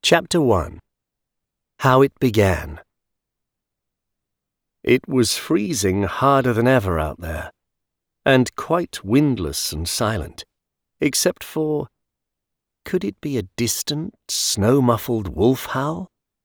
Chapter 1. How it began. It was freezing harder than ever out there, and quite windless and silent, except for, could it be a distant, snow-muffled wolf howl?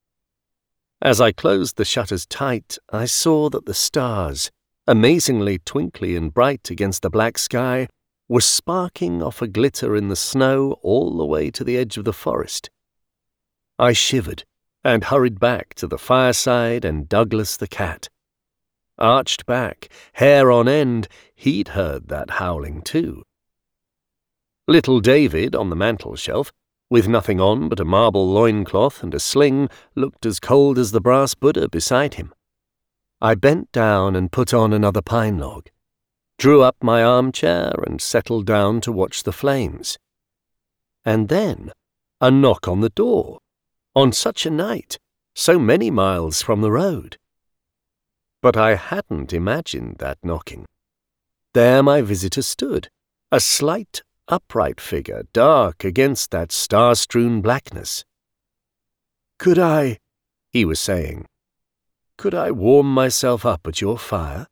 As I closed the shutters tight, I saw that the stars, amazingly twinkly and bright against the black sky, were sparking off a glitter in the snow all the way to the edge of the forest. I shivered and hurried back to the fireside and Douglas the cat. Arched back, hair on end, he'd heard that howling too. Little David, on the mantel-shelf, with nothing on but a marble loincloth and a sling, looked as cold as the brass Buddha beside him. I bent down and put on another pine log, drew up my armchair and settled down to watch the flames. And then a knock on the door, on such a night, so many miles from the road. But I hadn't imagined that knocking. There my visitor stood, a slight, upright figure, dark against that star-strewn blackness. "Could I," he was saying, "could I warm myself up at your fire?"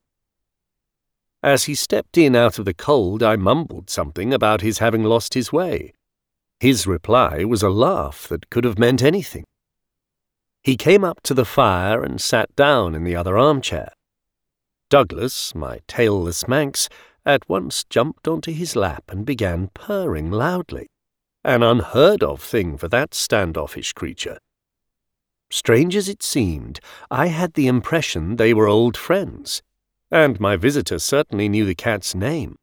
As he stepped in out of the cold, I mumbled something about his having lost his way. His reply was a laugh that could have meant anything. He came up to the fire and sat down in the other armchair. Douglas, my tailless Manx, at once jumped onto his lap and began purring loudly, an unheard-of thing for that standoffish creature. Strange as it seemed, I had the impression they were old friends, and my visitor certainly knew the cat's name.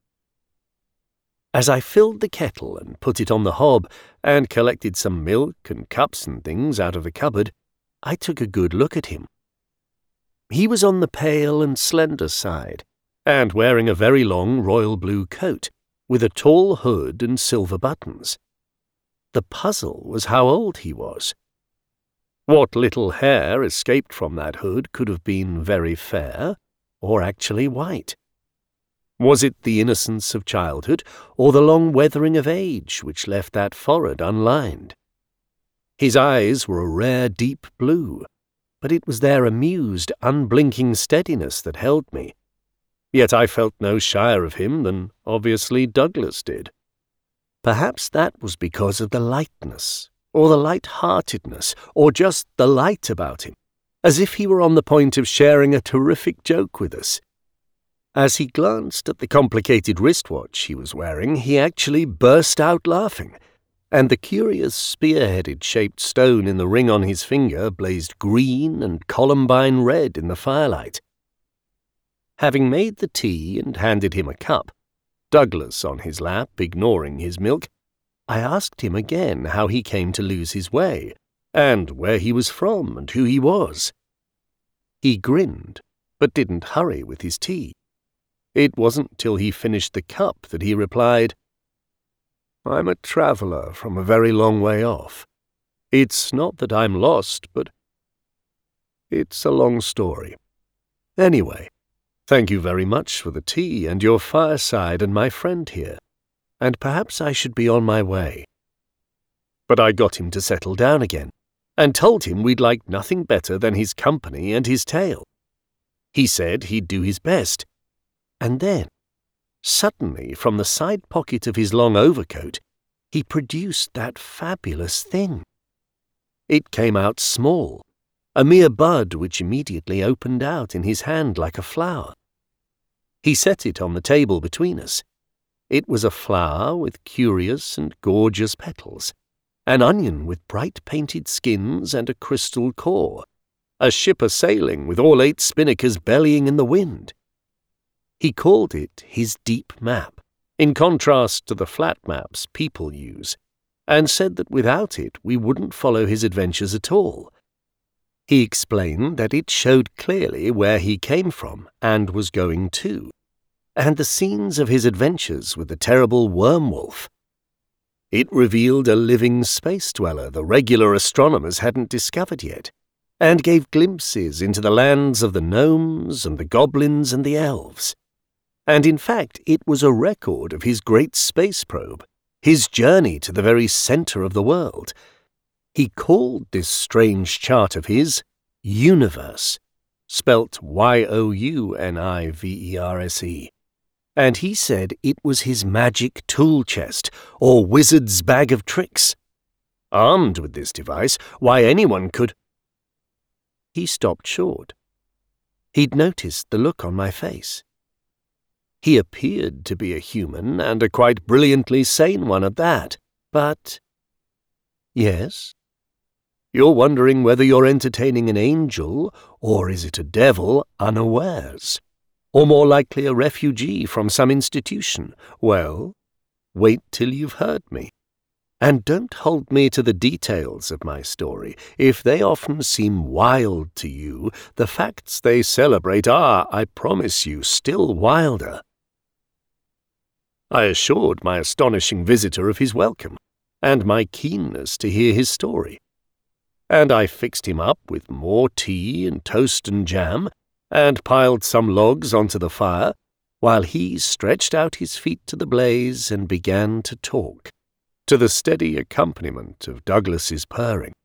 As I filled the kettle and put it on the hob and collected some milk and cups and things out of the cupboard, I took a good look at him. He was on the pale and slender side, and wearing a very long royal blue coat, with a tall hood and silver buttons. The puzzle was how old he was. What little hair escaped from that hood could have been very fair, or actually white. Was it the innocence of childhood, or the long weathering of age which left that forehead unlined? His eyes were a rare deep blue, but it was their amused, unblinking steadiness that held me. Yet I felt no shyer of him than obviously Douglas did. Perhaps that was because of the lightness, or the light-heartedness, or just the light about him, as if he were on the point of sharing a terrific joke with us. As he glanced at the complicated wristwatch he was wearing, he actually burst out laughing, and the curious spear-headed shaped stone in the ring on his finger blazed green and columbine red in the firelight. Having made the tea and handed him a cup, Douglas on his lap ignoring his milk, I asked him again how he came to lose his way, and where he was from and who he was. He grinned, but didn't hurry with his tea. It wasn't till he finished the cup that he replied, "I'm a traveller from a very long way off. It's not that I'm lost, but it's a long story. Anyway, thank you very much for the tea and your fireside and my friend here, and perhaps I should be on my way." But I got him to settle down again, and told him we'd like nothing better than his company and his tale. He said he'd do his best, and then, suddenly, from the side pocket of his long overcoat, he produced that fabulous thing. It came out small, a mere bud which immediately opened out in his hand like a flower. He set it on the table between us. It was a flower with curious and gorgeous petals, an onion with bright painted skins and a crystal core, a ship a-sailing with all 8 spinnakers bellying in the wind. He called it his deep map, in contrast to the flat maps people use, and said that without it we wouldn't follow his adventures at all. He explained that it showed clearly where he came from and was going to, and the scenes of his adventures with the terrible worm-wolf. It revealed a living space dweller the regular astronomers hadn't discovered yet, and gave glimpses into the lands of the gnomes and the goblins and the elves. And in fact, it was a record of his great space probe, his journey to the very center of the world. He called this strange chart of his Universe, spelt Youniverse, and he said it was his magic tool chest or wizard's bag of tricks. Armed with this device, why anyone could— He stopped short. He'd noticed the look on my face. He appeared to be a human, and a quite brilliantly sane one at that, but— Yes? You're wondering whether you're entertaining an angel, or is it a devil unawares? Or more likely a refugee from some institution? Well, wait till you've heard me. And don't hold me to the details of my story. If they often seem wild to you, the facts they celebrate are, I promise you, still wilder. I assured my astonishing visitor of his welcome, and my keenness to hear his story. And I fixed him up with more tea and toast and jam, and piled some logs onto the fire, while he stretched out his feet to the blaze and began to talk, to the steady accompaniment of Douglas's purring.